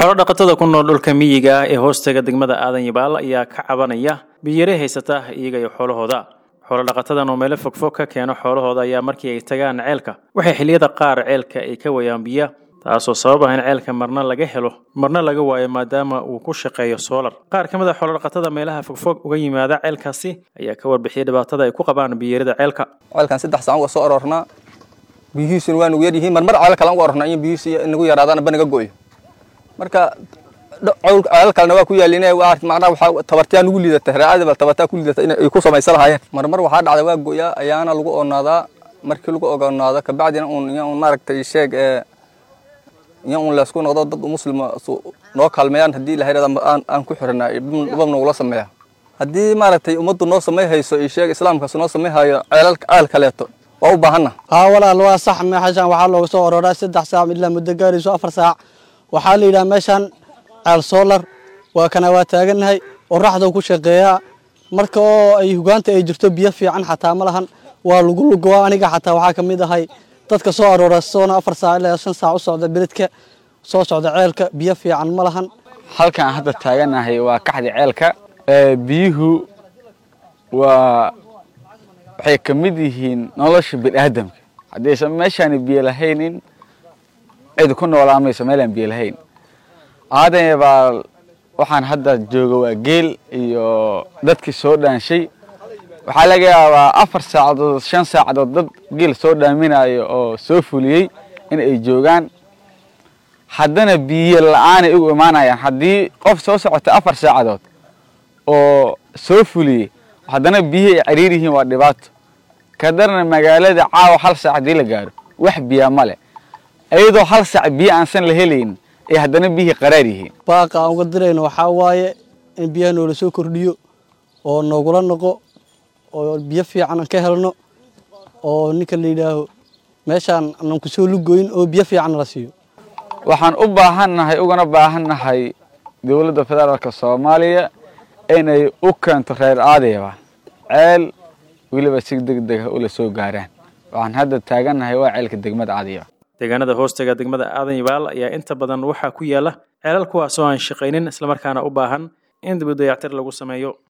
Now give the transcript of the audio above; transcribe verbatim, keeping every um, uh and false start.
xoolo dhaqatada ku nool dhulka miyiga ah ee hoostaga degmada Aadan Yabaal ayaa ka cabanaya biyare haysata iyaga iyo xoolahooda. xoolo dhaqatadan oo meel fog fog ka keeno xoolahooda ayaa markii ay tagaan ceelka waxay xilliyada qaar ceelka ay ka wayaan biyo taasoo sabab ah in ceelka marna laga helo marna laga waayo maadaama uu ku shaqeeyo solar. qaar kamid ah xoolo dhaqatada meelaha fog fog uga yimaada ceelkaasi ayaa ka warbixiyay dhibaatada ay ku qabaan biyarada ceelka. ceelkan saddex saac uga soo aroornaa biyihiisuna waa nugu yar yihiin marmar ceel kale uga aroornaa in biyihiisa inagu yaraadaan banaga gooyo. marka ceel kalena waa ku yaalinay waa macna waxa tabartiya nugu liidata raacada bal tabarta ku liidata in ay ku samaysan lahaayeen marmar waxa dhacday waa gooya ayaana lagu oonaadaa markii lagu ogaanaado ka bacdina uun in maaragtay sheeg ee in uun la isku noqdo dad muslim noo kalmeeyaan hadii la hayraado aan ku xirnaa dibna ugu la sameeyaa hadii maaragtay umadu noo sameeyayso ee sheeg islaamka soo sameeyayo ceelal ceel kaleeto waa u baahanna ها ولا الوا صح ما حاجة وحلو صور راس سدح ساعة إلا مدة قاري سو أفر ساعة وحالي إلى مشان على السولر وكنوات أجنهاي وراح ذو كل شقيا مركو يهجانت يجرتو بيفي عن حتى ملهن والجول جوانيك حتى وحاكم إذا هاي تذكر صور راس صونا أفر ساعة إلا عشان ساعة وصعد بلدك صعد عيلك بيفي عن ملهن هل كان هذا تاجنا هي وكحد عيلك بيهو و waxay kamid yihiin nolosha bini'aadamka hadii meeshaan biyo lahayn cid ku noolaamayso meel aan biyo lahayn aadan yabaal waxaan hadda joogo waa geel iyo dadkii soo dhaanshay waxa laga yaabaa afar saacadood shan saacadood dad geel soo dhaaminayo oo soo fuliyay in ay joogaan haddana biyo la'aan ay ugu imaanayaan hadii qof soo socota afar saacadood oo soo fuliyay haddana biyo ay ciriirihiin waa dhibaato kadarna magaalada caawa hal saac hadii la gaaro wax biyo ma leh ayadoo hal saac biyo aan san la helayn ee haddana biyo qaraar yihiin baaqa aan uga dirayno waxa waaye in biyo noo la soo kordhiyo oo noogula noqo oo biyo fiican ka helno oo ninka la yiraahdo meeshaan aan ku soo lugoyn oo biyo fiican la siiyo waxaan u baahanahay ugana baahanahay dawladda federaalka Soomaaliya inay u keento reer aadayba ceel waliba si degdeg ah oo la soo gaaraan waxaan hadda taaganahay waa ceelka degmada Aadiya deegaanada hoostaga degmada Aadan Yabaal ayaa inta badan waxa ku yaala ceelal kuwaas oo aan shaqeynin isla markaana u baahan in dib u dayactir lagu sameeyo.